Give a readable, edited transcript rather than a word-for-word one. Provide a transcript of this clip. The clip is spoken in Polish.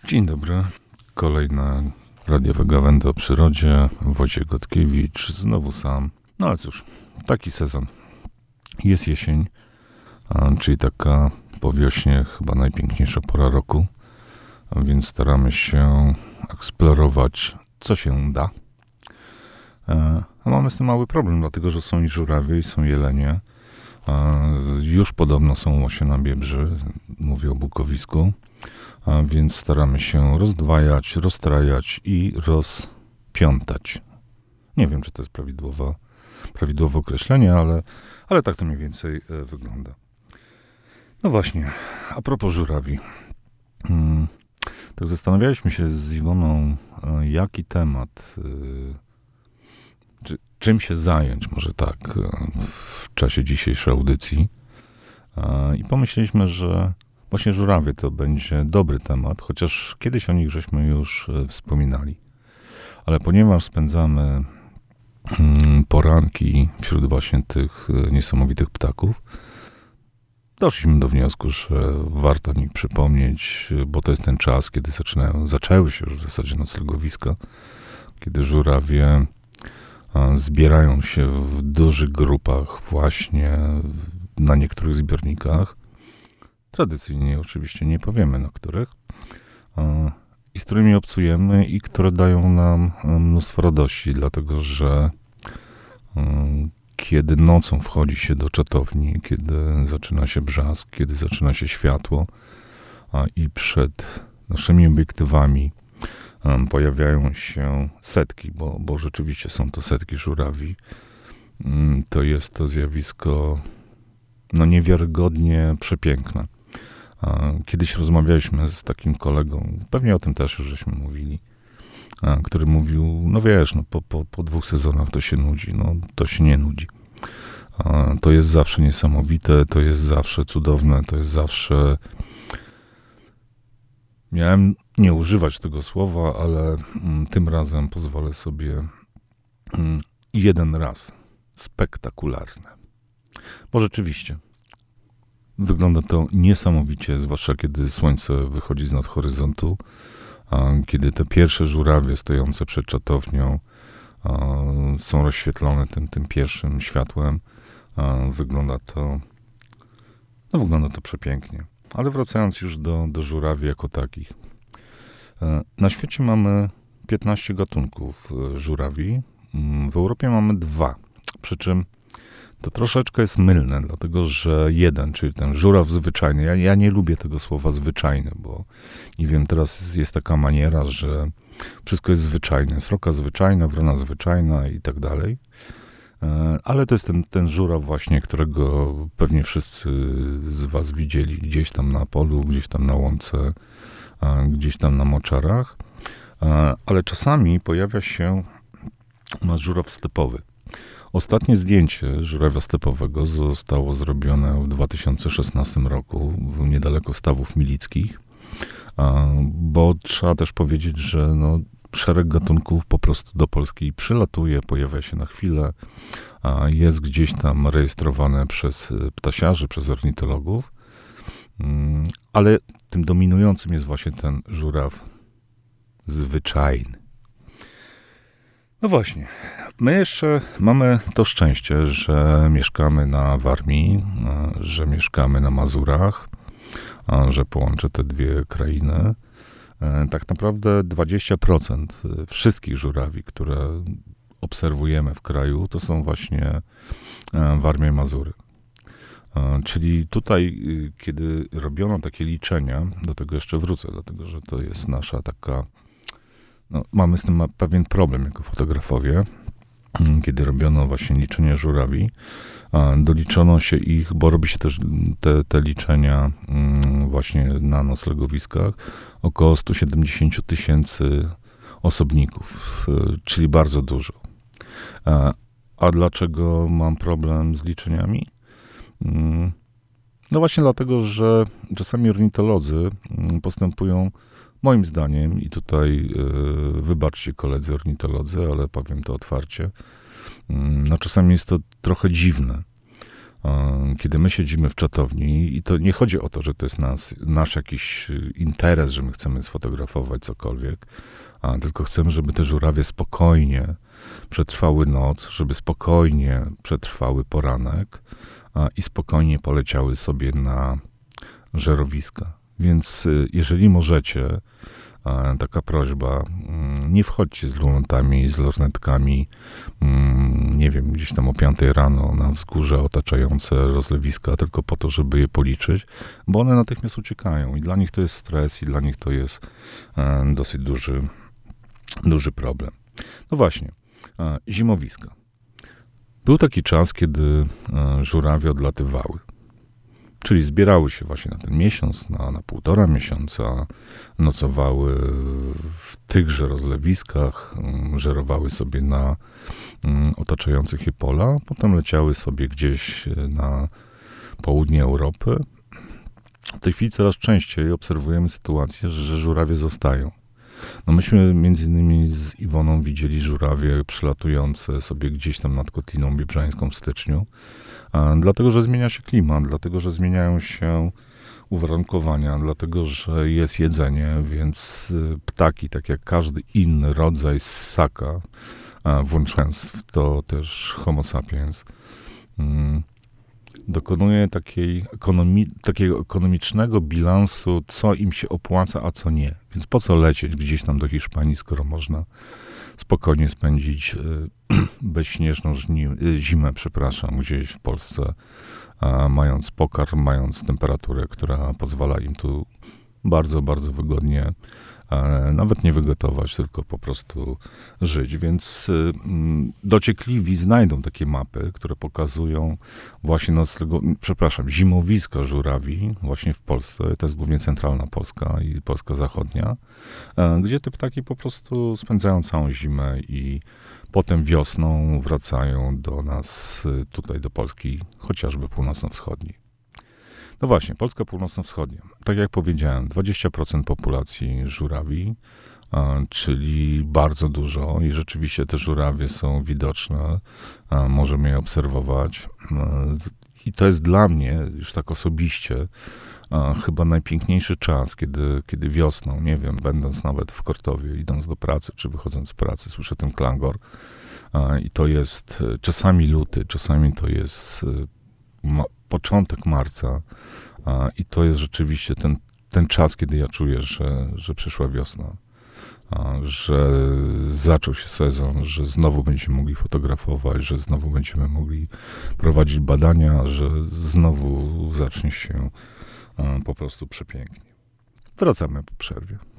Dzień dobry. Kolejna radiowa gawęda o przyrodzie. Wojciech Gotkiewicz, znowu sam. No ale cóż, taki sezon. Jest jesień, czyli taka po wiośnie chyba najpiękniejsza pora roku. A więc staramy się eksplorować, co się da. A mamy z tym mały problem, dlatego że są i żurawie, i są jelenie. Już podobno są łosie na Biebrzy, mówię o bukowisku. A więc staramy się rozdwajać, rozstrajać i rozpiątać. Nie wiem, czy to jest prawidłowe określenie, ale tak to mniej więcej wygląda. No właśnie, a propos żurawi. Tak zastanawialiśmy się z Iwoną, jaki temat, czym się zająć, może tak, w czasie dzisiejszej audycji. I pomyśleliśmy, że właśnie żurawie to będzie dobry temat, chociaż kiedyś o nich żeśmy już wspominali. Ale ponieważ spędzamy poranki wśród właśnie tych niesamowitych ptaków, doszliśmy do wniosku, że warto o nich przypomnieć, bo to jest ten czas, kiedy zaczęły się już w zasadzie noclegowiska, kiedy żurawie zbierają się w dużych grupach właśnie na niektórych zbiornikach. Tradycyjnie oczywiście nie powiemy na których. I z którymi obcujemy i które dają nam mnóstwo radości, dlatego że kiedy nocą wchodzi się do czatowni, kiedy zaczyna się brzask, kiedy zaczyna się światło i przed naszymi obiektywami pojawiają się setki, bo rzeczywiście są to setki żurawi, to jest to zjawisko niewiarygodnie przepiękne. Kiedyś rozmawialiśmy z takim kolegą, pewnie o tym też już żeśmy mówili, który mówił, po 2 sezonach to się nudzi. To się nie nudzi. To jest zawsze niesamowite, to jest zawsze cudowne, to jest zawsze... Miałem nie używać tego słowa, ale tym razem pozwolę sobie jeden raz. Spektakularne. Bo rzeczywiście wygląda to niesamowicie, zwłaszcza kiedy słońce wychodzi z horyzontu, kiedy te pierwsze żurawie stojące przed czatownią są rozświetlone tym pierwszym światłem. Wygląda to przepięknie. Ale wracając już do żurawi jako takich. Na świecie mamy 15 gatunków żurawi. W Europie mamy 2. Przy czym to troszeczkę jest mylne, dlatego że jeden, czyli ten żuraw zwyczajny, ja nie lubię tego słowa zwyczajny, bo nie wiem, teraz jest taka maniera, że wszystko jest zwyczajne. Sroka zwyczajna, wrona zwyczajna i tak dalej. Ale to jest ten żuraw właśnie, którego pewnie wszyscy z was widzieli gdzieś tam na polu, gdzieś tam na łące, gdzieś tam na moczarach. Ale czasami pojawia się nasz żuraw stepowy. Ostatnie zdjęcie żurawia stepowego zostało zrobione w 2016 roku niedaleko Stawów Milickich, bo trzeba też powiedzieć, że szereg gatunków po prostu do Polski przylatuje, pojawia się na chwilę, jest gdzieś tam rejestrowane przez ptasiarzy, przez ornitologów, ale tym dominującym jest właśnie ten żuraw zwyczajny. No właśnie, my jeszcze mamy to szczęście, że mieszkamy na Warmii, że mieszkamy na Mazurach, że połączę te dwie krainy. Tak naprawdę 20% wszystkich żurawi, które obserwujemy w kraju, to są właśnie Warmia i Mazury. Czyli tutaj, kiedy robiono takie liczenia, do tego jeszcze wrócę, dlatego że to jest nasza taka... mamy z tym pewien problem jako fotografowie. Kiedy robiono właśnie liczenie żurawi, doliczono się ich, bo robi się też te liczenia właśnie na noclegowiskach, około 170 000 osobników, czyli bardzo dużo. A dlaczego mam problem z liczeniami? No właśnie dlatego, że czasami ornitolodzy postępują moim zdaniem, i tutaj wybaczcie koledzy ornitolodzy, ale powiem to otwarcie, czasami jest to trochę dziwne. Kiedy my siedzimy w czatowni i to nie chodzi o to, że to jest nasz jakiś interes, że my chcemy sfotografować cokolwiek, tylko chcemy, żeby te żurawie spokojnie przetrwały noc, żeby spokojnie przetrwały poranek i spokojnie poleciały sobie na żerowiska. Więc jeżeli możecie, taka prośba, nie wchodźcie z lunetami, z lornetkami, nie wiem, gdzieś tam o 5 rano na wzgórze otaczające rozlewiska, tylko po to, żeby je policzyć, bo one natychmiast uciekają i dla nich to jest stres i dla nich to jest dosyć duży problem. No właśnie, zimowiska. Był taki czas, kiedy żurawie odlatywały. Czyli zbierały się właśnie na ten miesiąc, na 1,5 miesiąca, nocowały w tychże rozlewiskach, żerowały sobie na otaczających je pola, potem leciały sobie gdzieś na południe Europy. W tej chwili coraz częściej obserwujemy sytuację, że żurawie zostają. No myśmy między innymi z Iwoną widzieli żurawie przylatujące sobie gdzieś tam nad Kotliną Biebrzańską w styczniu, dlatego, że zmienia się klimat, dlatego, że zmieniają się uwarunkowania, dlatego, że jest jedzenie, więc ptaki, tak jak każdy inny rodzaj ssaka, włączając w to też Homo sapiens, dokonuje takiego ekonomicznego bilansu, co im się opłaca, a co nie. Więc po co lecieć gdzieś tam do Hiszpanii, skoro można spokojnie spędzić bezśnieżną zimę, gdzieś w Polsce, mając pokarm, mając temperaturę, która pozwala im tu bardzo, bardzo wygodnie nawet nie wygotować, tylko po prostu żyć. Więc dociekliwi znajdą takie mapy, które pokazują właśnie zimowiska żurawi właśnie w Polsce. To jest głównie centralna Polska i Polska zachodnia, gdzie te ptaki po prostu spędzają całą zimę i potem wiosną wracają do nas, tutaj do Polski, chociażby północno-wschodniej. No właśnie, Polska północno-wschodnia. Tak jak powiedziałem, 20% populacji żurawi, czyli bardzo dużo i rzeczywiście te żurawie są widoczne, możemy je obserwować. I to jest dla mnie, już tak osobiście, chyba najpiękniejszy czas, kiedy wiosną, nie wiem, będąc nawet w Kortowie, idąc do pracy, czy wychodząc z pracy, słyszę ten klangor. I to jest czasami luty, czasami to jest początek marca. I to jest rzeczywiście ten czas, kiedy ja czuję, że przyszła wiosna. Że zaczął się sezon, że znowu będziemy mogli fotografować, że znowu będziemy mogli prowadzić badania, że znowu zacznie się po prostu przepięknie. Wracamy po przerwie.